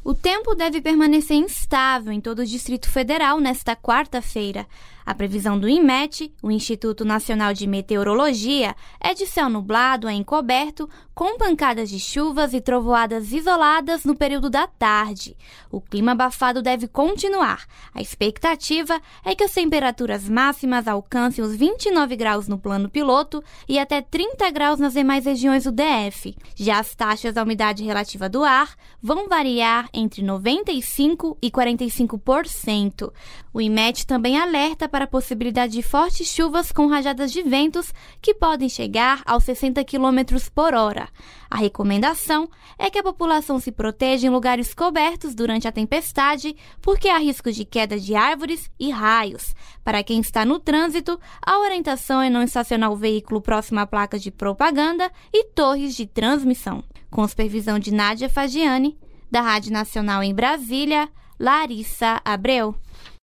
O tempo deve permanecer instável em todo o Distrito Federal nesta quarta-feira. A previsão do INMET, o Instituto Nacional de Meteorologia, é de céu nublado a encoberto, com pancadas de chuvas e trovoadas isoladas no período da tarde. O clima abafado deve continuar. A expectativa é que as temperaturas máximas alcancem os 29 graus no plano piloto e até 30 graus nas demais regiões do DF. Já as taxas da umidade relativa do ar vão variar entre 95% e 45%. O INMET também alerta para a possibilidade de fortes chuvas com rajadas de ventos que podem chegar aos 60 km por hora. A recomendação é que a população se proteja em lugares cobertos durante a tempestade, porque há risco de queda de árvores e raios. Para quem está no trânsito, a orientação é não estacionar o veículo próximo a placas de propaganda e torres de transmissão. Com supervisão de Nádia Fagiani, da Rádio Nacional em Brasília, Larissa Abreu.